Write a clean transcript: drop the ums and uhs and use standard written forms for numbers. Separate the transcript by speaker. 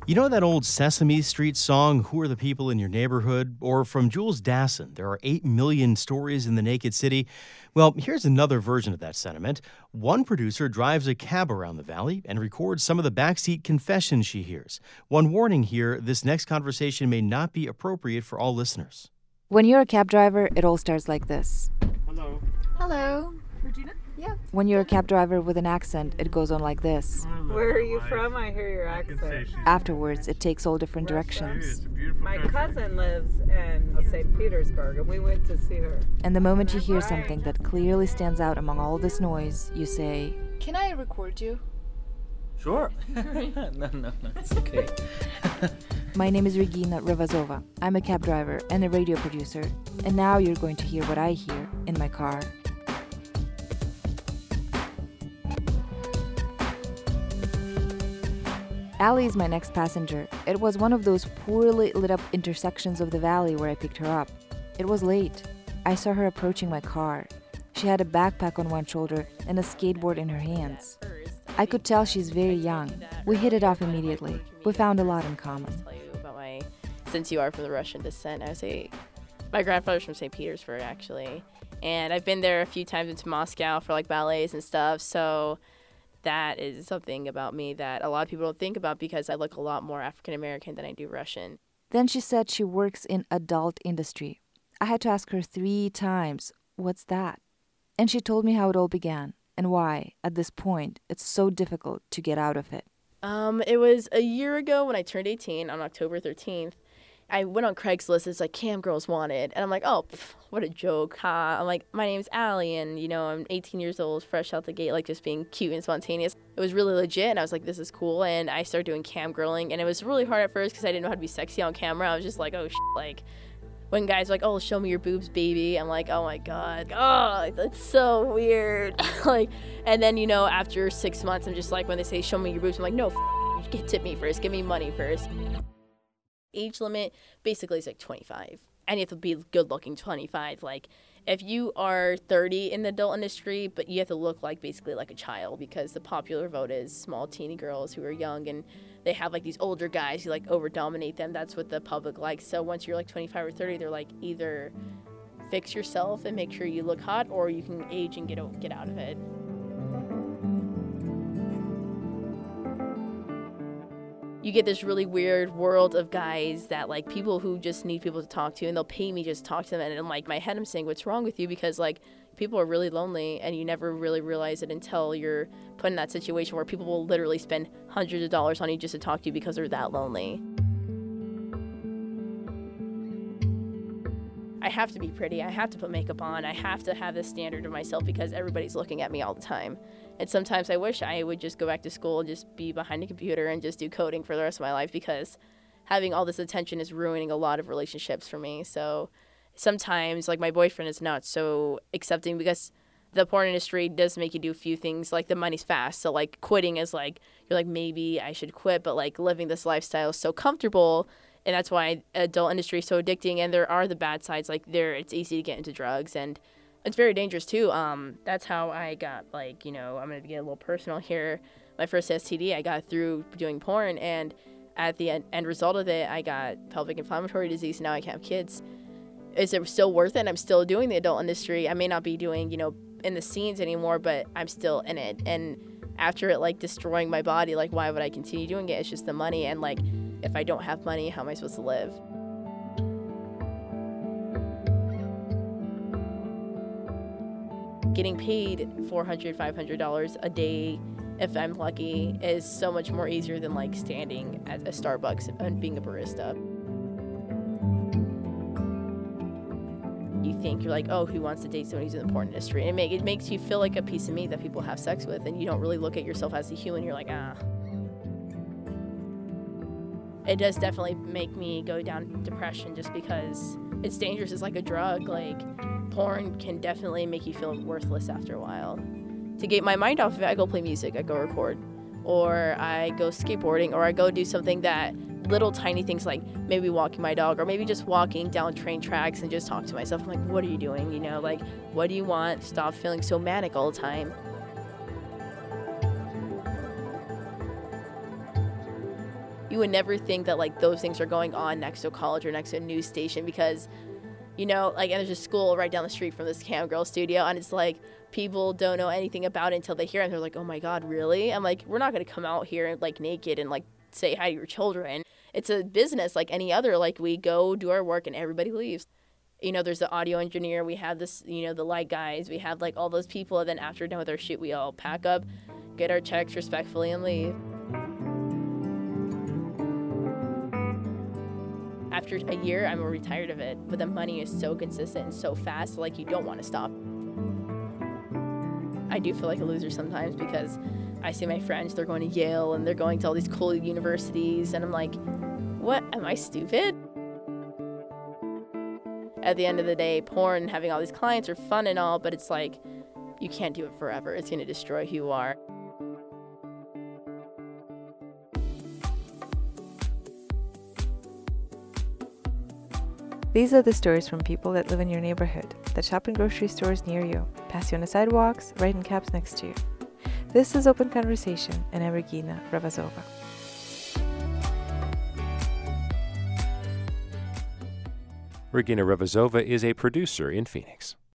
Speaker 1: You know that old Sesame Street song, Who Are the People in Your Neighborhood? Or from Jules Dassin, There Are 8 Million Stories in the Naked City? Well, here's another version of that sentiment. One producer drives a cab around the valley and records some of the backseat confessions she hears. One warning here, this next conversation may not be appropriate for all listeners.
Speaker 2: When you're a cab driver, it all starts like this.
Speaker 3: Hello.
Speaker 4: Hello.
Speaker 3: Regina?
Speaker 4: Yeah.
Speaker 2: When you're a cab driver with an accent, it goes on like this.
Speaker 3: Where are you from? I hear your accent.
Speaker 2: Afterwards, it takes all different directions.
Speaker 3: My cousin lives in St. Petersburg, and we went to see her.
Speaker 2: And the moment you hear something that clearly stands out among all this noise, you say,
Speaker 4: Can I record you?
Speaker 5: Sure. No, it's okay.
Speaker 2: My name is Regina Ravazova. I'm a cab driver and a radio producer. And now you're going to hear what I hear in my car. Allie is my next passenger. It was one of those poorly lit up intersections of the valley where I picked her up. It was late. I saw her approaching my car. She had a backpack on one shoulder and a skateboard in her hands. I could tell she's very young. We hit it off immediately. We found a lot in common.
Speaker 6: Since you are from the Russian descent, I would say my grandfather's from St. Petersburg, actually. And I've been there a few times into Moscow for like ballets and stuff, so that is something about me that a lot of people don't think about because I look a lot more African American than I do Russian.
Speaker 2: Then she said she works in adult industry. I had to ask her 3 times, what's that? And she told me how it all began and why, at this point, it's so difficult to get out of it.
Speaker 6: It was a year ago when I turned 18 on October 13th. I went on Craigslist, it's like cam girls wanted, and I'm like, oh, what a joke, huh? I'm like, my name's Allie, and I'm 18 years old, fresh out the gate, like just being cute and spontaneous. It was really legit, and I was like, this is cool, and I started doing cam girling, and it was really hard at first because I didn't know how to be sexy on camera. I was just like, oh, like, when guys were like, oh, show me your boobs, baby, I'm like, oh my god, oh, that's so weird. Like, and then, after 6 months, I'm just like, when they say, show me your boobs, I'm like, no, you tip me first, give me money first. Age limit basically is like 25, and you have to be good looking 25. Like if you are 30 in the adult industry, but you have to look like basically like a child because the popular vote is small teeny girls who are young and they have like these older guys who like over dominate them. That's what the public likes. So once you're like 25 or 30, they're like either fix yourself and make sure you look hot, or you can age and get out of it. You get this really weird world of guys that like people who just need people to talk to, and they'll pay me just to talk to them. And in like my head, I'm saying, what's wrong with you? Because like people are really lonely, and you never really realize it until you're put in that situation where people will literally spend hundreds of dollars on you just to talk to you because they're that lonely. I have to be pretty. I have to put makeup on. I have to have this standard of myself because everybody's looking at me all the time. And sometimes I wish I would just go back to school and just be behind a computer and just do coding for the rest of my life because having all this attention is ruining a lot of relationships for me. So sometimes, like, my boyfriend is not so accepting because the porn industry does make you do a few things. Like, the money's fast. So, like, quitting is like, you're like, maybe I should quit. But, like, living this lifestyle is so comfortable. And that's why adult industry is so addicting. And there are the bad sides. Like, it's easy to get into drugs. And it's very dangerous, too. That's how I got, like, I'm going to get a little personal here. My first STD, I got through doing porn. And at the end result of it, I got pelvic inflammatory disease. And now I can't have kids. Is it still worth it? I'm still doing the adult industry. I may not be doing, in the scenes anymore, but I'm still in it. And after it, like, destroying my body, like, why would I continue doing it? It's just the money. And, like, if I don't have money, how am I supposed to live? Getting paid $400, $500 a day, if I'm lucky, is so much more easier than like standing at a Starbucks and being a barista. You think you're like, oh, who wants to date someone who's in the porn industry? And it makes you feel like a piece of meat that people have sex with, and you don't really look at yourself as a human. You're like, ah. It does definitely make me go down depression just because it's dangerous. It's like a drug. Like, porn can definitely make you feel worthless after a while. To get my mind off of it, I go play music, I go record, or I go skateboarding, or I go do something that little tiny things like maybe walking my dog, or maybe just walking down train tracks and just talk to myself. I'm like, what are you doing? Like, what do you want? Stop feeling so manic all the time. You would never think that like those things are going on next to a college or next to a news station because, you know, like, and there's a school right down the street from this Cam Girl studio, and it's like people don't know anything about it until they hear it, and they're like, oh my God, really? I'm like, we're not going to come out here like naked and like say hi to your children. It's a business like any other. Like, we go do our work and everybody leaves. You know, there's the audio engineer, we have this, you know, the light guys, we have like all those people, and then after we're done with our shoot, we all pack up, get our checks respectfully, and leave. After a year, I'm already tired of it, but the money is so consistent and so fast, like you don't want to stop. I do feel like a loser sometimes because I see my friends, they're going to Yale and they're going to all these cool universities, and I'm like, what, am I stupid? At the end of the day, porn, having all these clients are fun and all, but it's like, you can't do it forever. It's going to destroy who you are.
Speaker 2: These are the stories from people that live in your neighborhood, that shop in grocery stores near you, pass you on the sidewalks, ride in cabs next to you. This is Open Conversation, and I'm Regina Ravazova.
Speaker 7: Regina Ravazova is a producer in Phoenix.